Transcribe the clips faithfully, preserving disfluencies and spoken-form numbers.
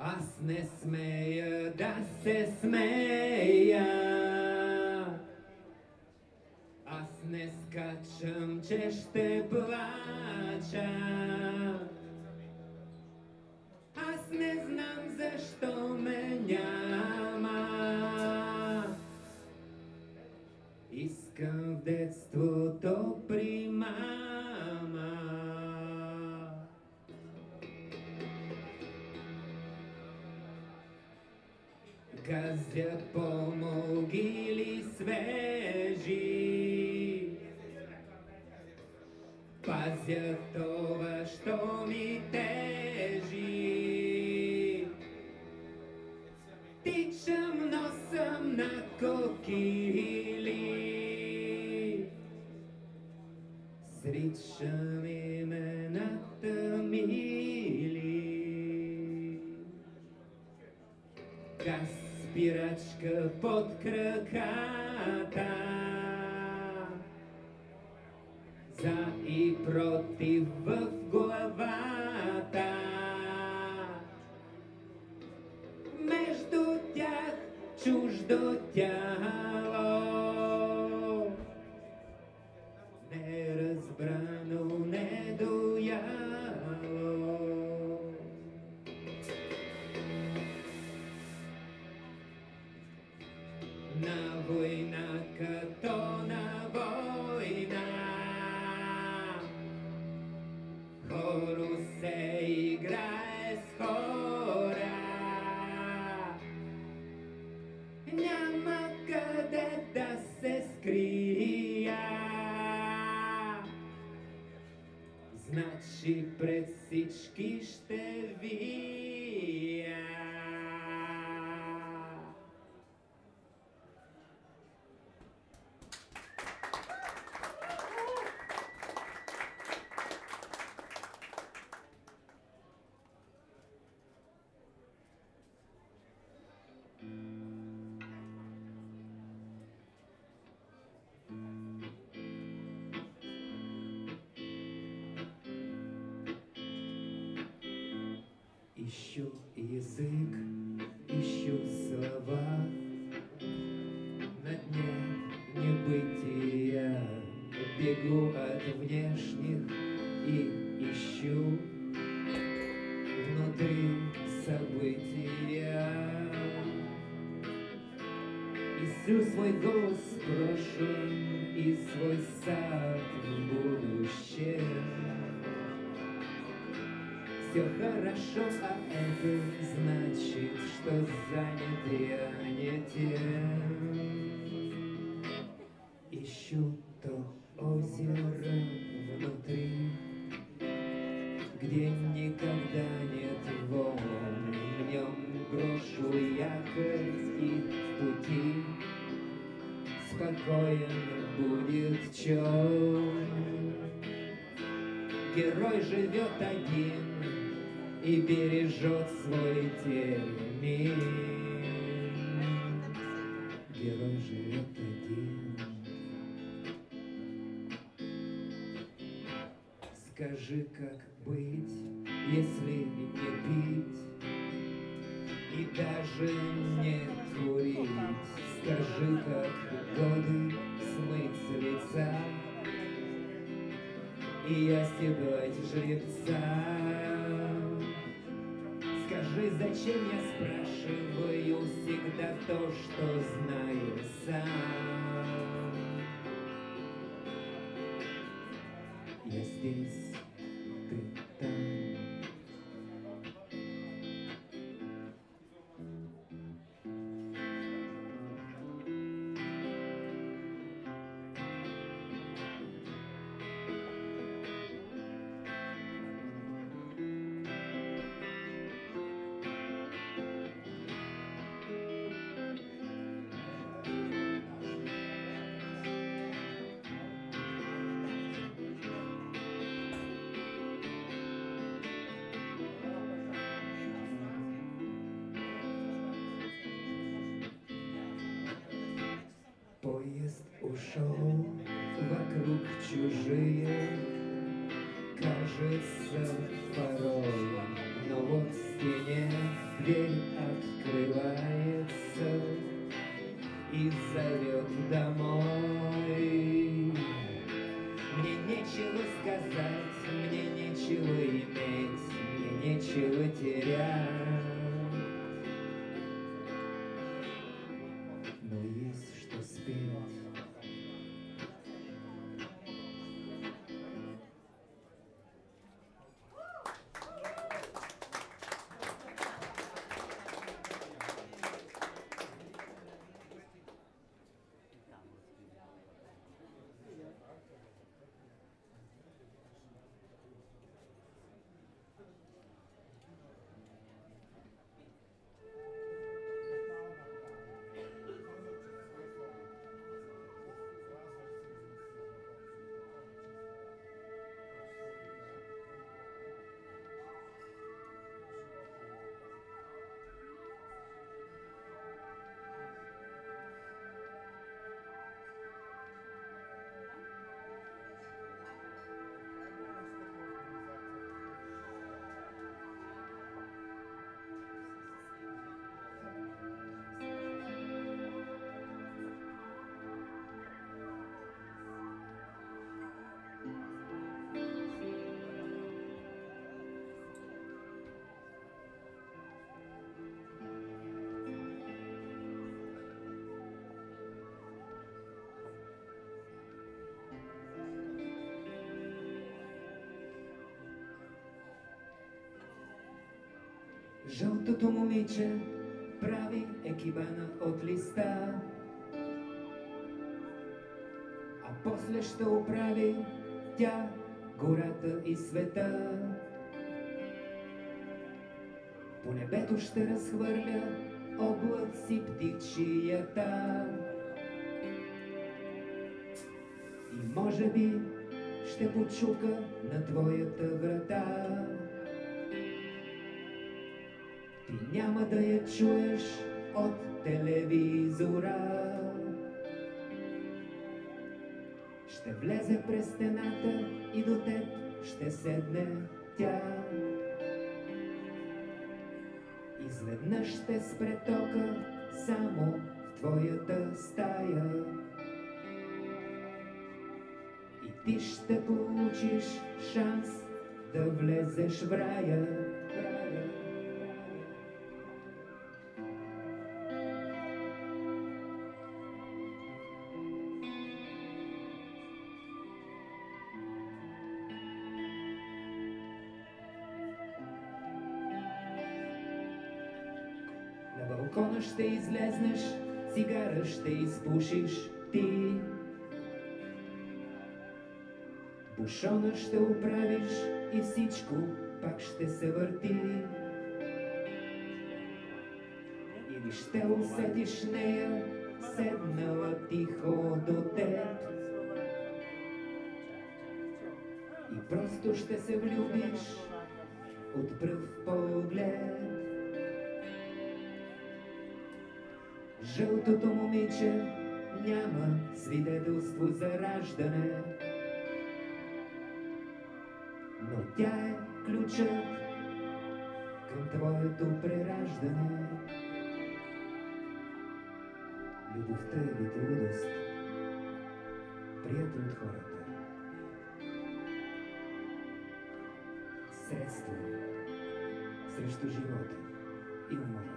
Аз не смея да се смея, аз не скачам, че ще плача. Аз не знам защо ме няма. Искам в детството при мама. Газя по могили свежи, пазя това, що ми тежи. Тичам, но съм на кокили, сричам имената мили. Газ, спирачка под краката, за и против в главата. Между тях чуждо тяло, неразбрано, недояло. На война като на война, хоро се играе с хора. Няма къде да се скрия, значи пред всички ще вия. Ищу язык, ищу слова на дне небытия. Бегу от внешних и ищу внутри события. Ищу свой голос в прошлом и свой сад в будущем. Все хорошо, а это значит, что занят я не тем. Ищу то озеро внутри, где никогда нет волн. В нем брошу якорь и в пути спокоен будет челн. Герой живет один и бережет свой термин. Герой живет один. Скажи, как быть, если не пить и даже не курить? Скажи, как годы смыть с лица и оседлать жеребца? Скажи, зачем я спрашиваю всегда то, что знаю сам? Я здесь, ты там. Поезд ушел, вокруг чужие, кажется, порой но вот в стене дверь открывается и зовет домой. Мне нечего сказать, мне нечего иметь, мне нечего терять, но есть что спеть. Жълтото момиче прави екибана от листа, а после ще оправи тя гората и света. По небето ще разхвърля облаци птичията и може би ще почука на твоята врата. Ти няма да я чуеш от телевизора. Ще влезе през стената и до теб ще седне тя. Изведнъж ще спре тока само в твоята стая. И ти ще получиш шанс да влезеш в рая. На балкона ще излезнеш, цигара ще изпушиш ти. Бушона ще оправиш и всичко пак ще се върти. Или ще усетиш нея, седнала тихо до теб. И просто ще се влюбиш от пръв поглед. Жълтото момиче няма свидетелство за раждане, но тя е ключът към твоето прераждане. Любовта е вид лудост, приета от хората. Средство срещу живота и умората.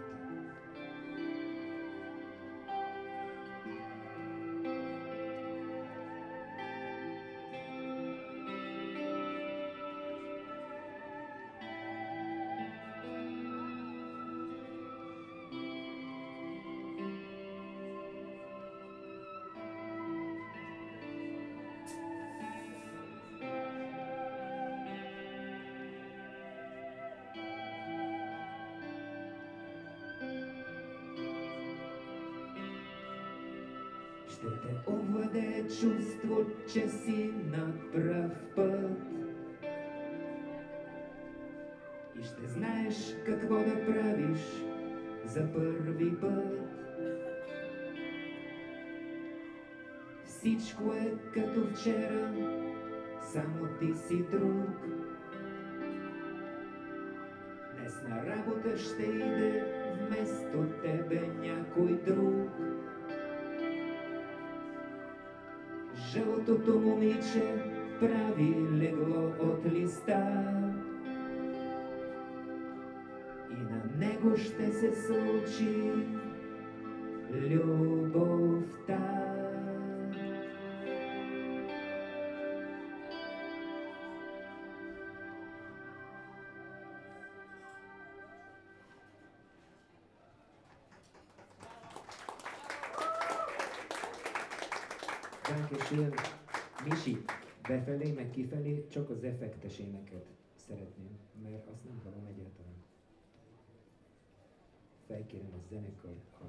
Ще те овладее чувство, че си на прав път и ще знаеш какво да правиш за първи път. Всичко е като вчера, само ти си друг. на работа ще иде вместо тебе някой друг. Жълтото момиче прави легло от листа и на него ще се случи любовта. Dankeschön. Misi, befelé, meg kifelé csak az effektes éneket szeretném, mert azt nem hallom egyáltalán. Felkérem a zenekar, ha...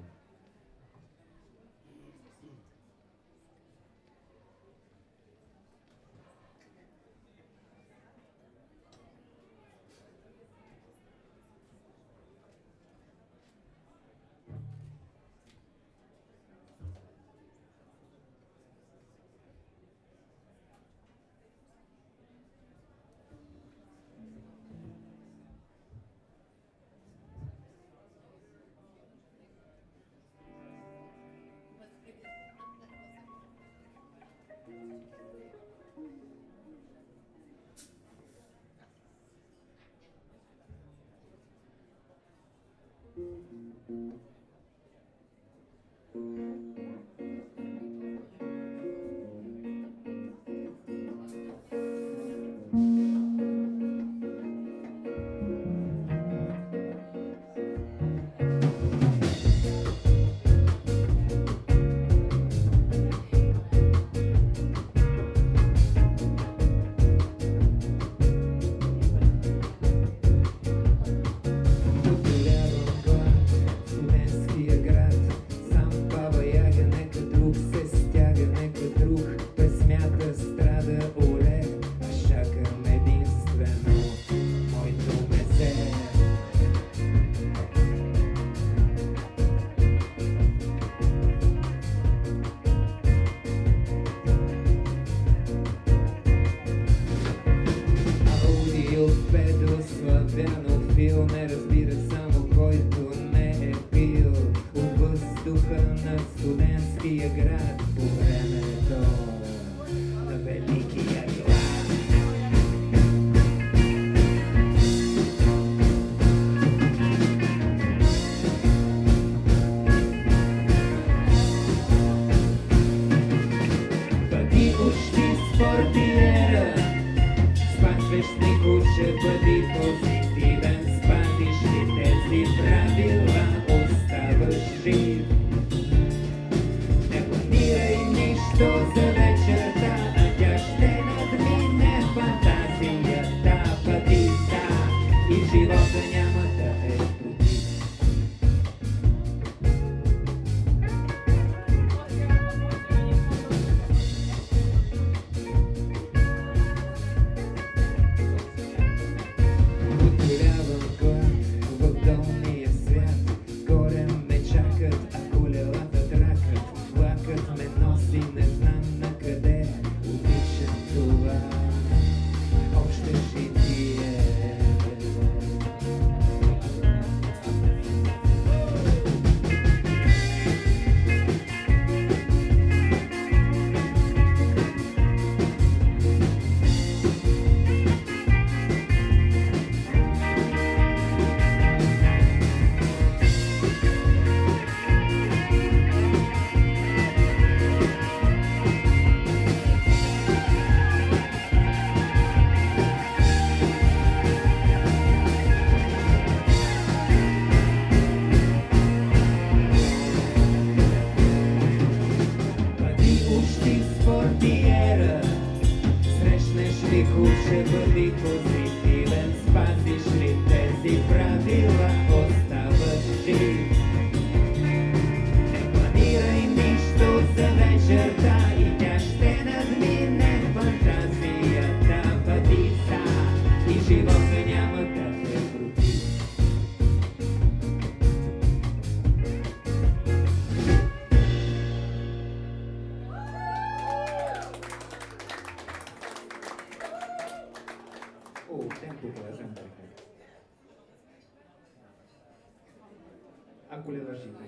ако ли вършите.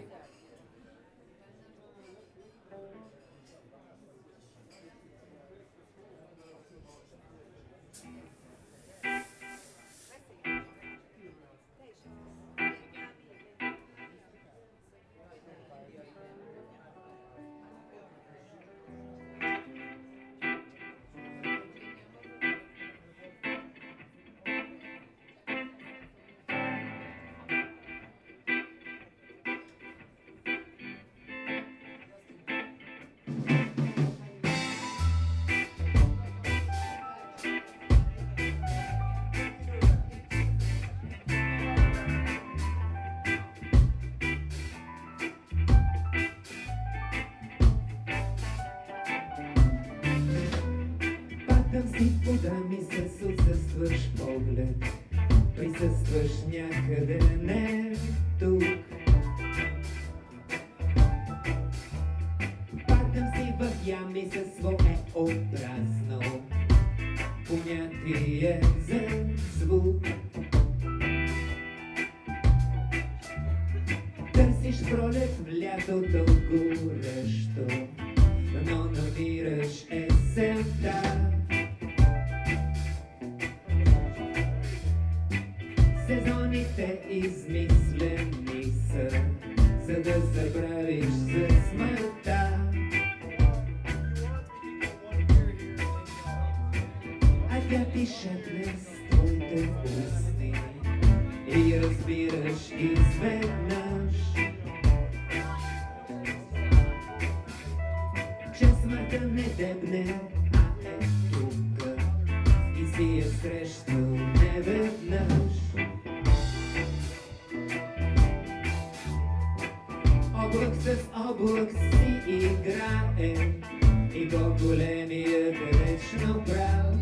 Да ми с отсъстваш поглед, присъстваш някъде, не тук. Падам си в ями със свое образно понятие за звук. Търсиш пролет в лятото горещо, но намираш есента. Сезоните измислени са, за да забравиш за смъртта. А тя ти шепне с твоите устни и разбираш изведнъж, че смъртта не дебне, а е тук и си е срещал неведнъж. Облак с облак си играе и по-големият е вечно прав.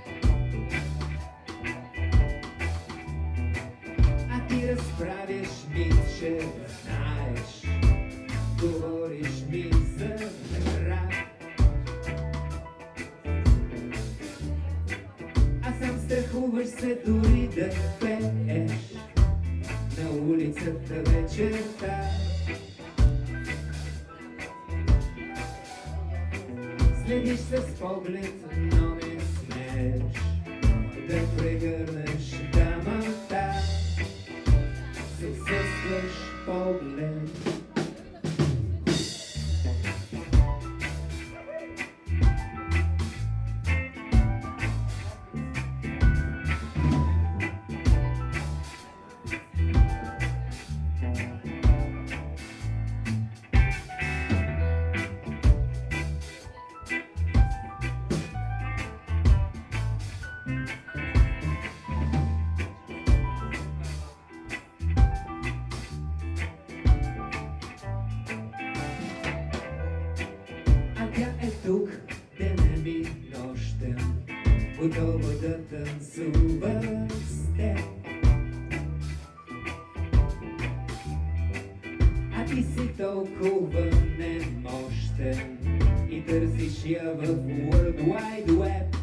А ти разправяш ми, че знаеш, говориш ми за рак. А сам страхуваш се дори да пееш на улицата вечерта. Следиш с поглед, но не смееш да прегърнеш дамата. С отсъстваш поглед. Тук денем и нощем, готова да танцува с теб. А ти си толкова немощен и търсиш я в World Wide Web.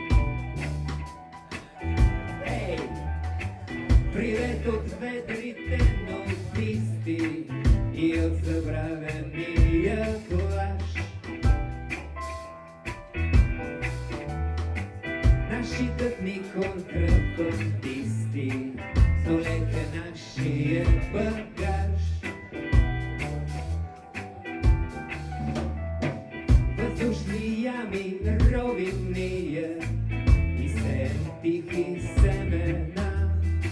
Ей, привет от ведрите нотисти и от забравения плаж. Нашитат ни контрабандисти, но лека нашия багаж. Въздушни ями ровим ние и сеем тихи семена.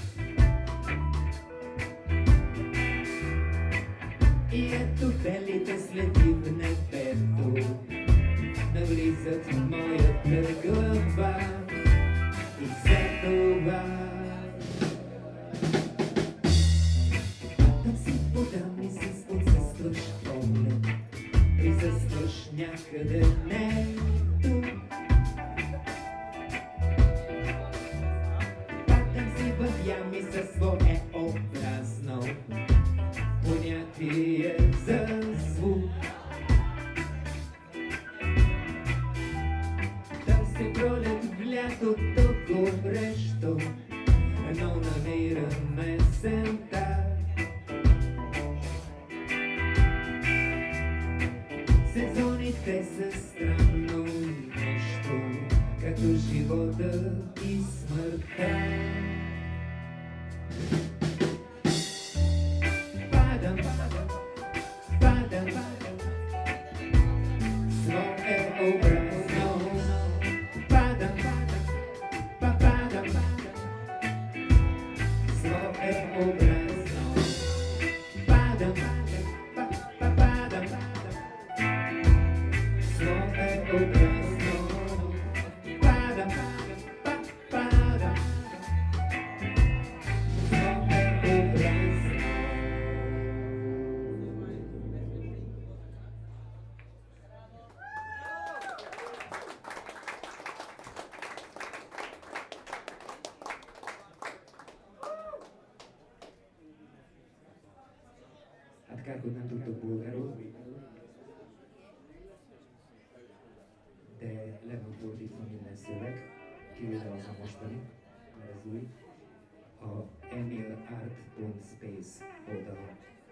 И ето белите следи в небето навлизат в моята глава. И за това там си подам и с отсъстваш поглед, присъстваш някъде, не тук. Падам си в ями със свое образно понятие за звук. Търся пролет в лятото горещо, но намирам есента. между живота и смъртта. Падам, падам, падам, падам, свое образно. Падам, падам, па- падам, падам, свое образно. Падам, падам, па- па- падам, падам, свое образно. Падам, падам, па- падам, свое образно. Hát kár, hogy nem tudtok bulgárul, de le van fordítva minden szöveg, kivéve az a mostani, mert ez új, a emilart pont space oldalon.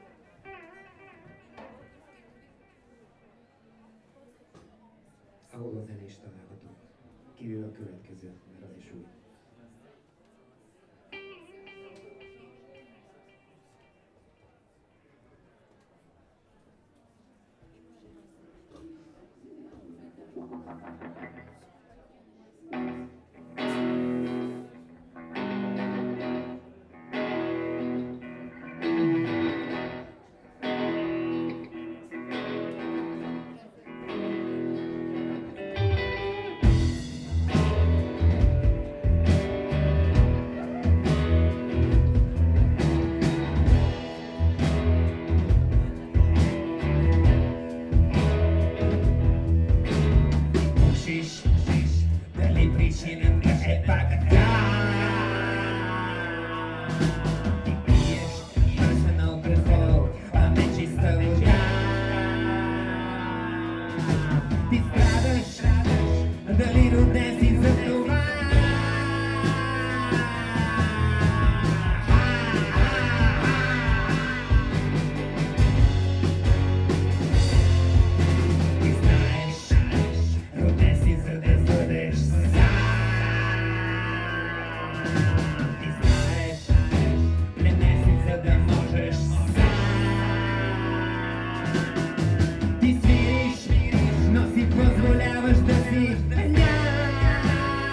Ahol a zene is található, kivéve a következő, mert az is új. Ти свириш, но си позволяваш да си.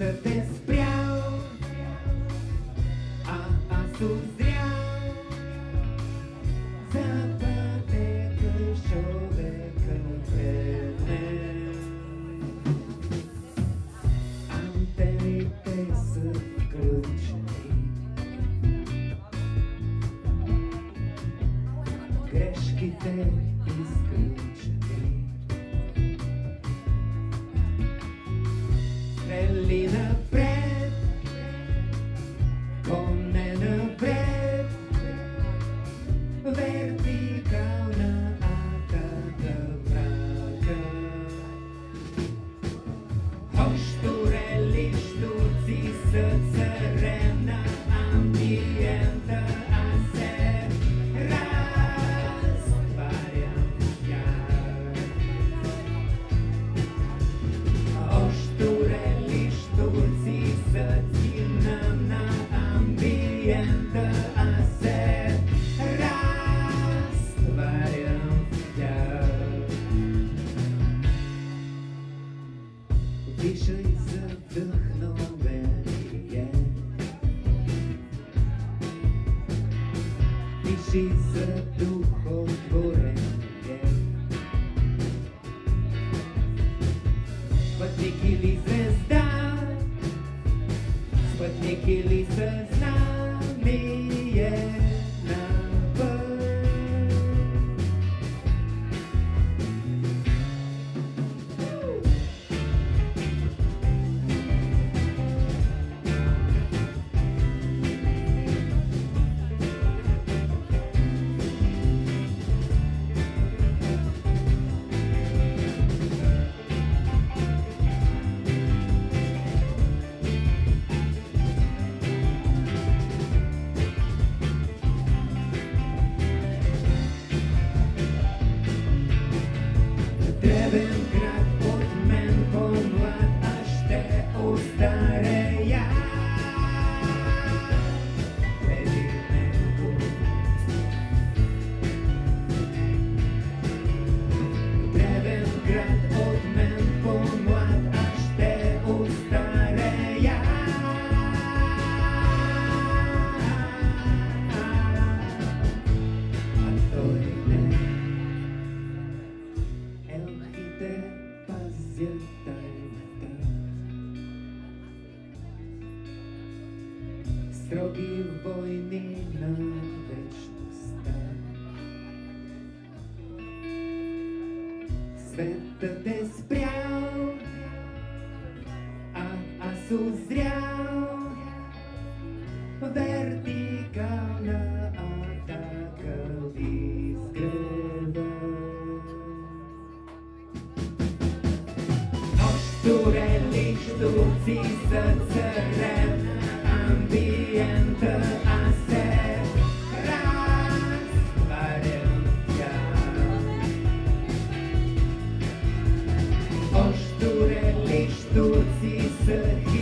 Светът е спрял, а аз узрял за пътека човека пред мен. Антените са включени, грешките изключени. Стрели напред, коне напред, вертикална атака врага. Оштурели штурци са царем на амбиента, а се разтварям в тях. Оштурели штурци са цина на амбиента, а се разтварям в тях. Дишай за вдъхновение, дишай за духотворение. Спътник или звезда, спътник или съзнание на път. Древен град от мен по-млад, аз ще остарея преди него. Древен град от мен по-млад, аз ще остарея. А той не. Елхите пазят тайната, строги войни на вечността. Светът е спрял, а аз узрял вертикална атака в изгрева. Оштурели штурци са царем на амбиента, а се разтварям в тях. Оштурели штурци са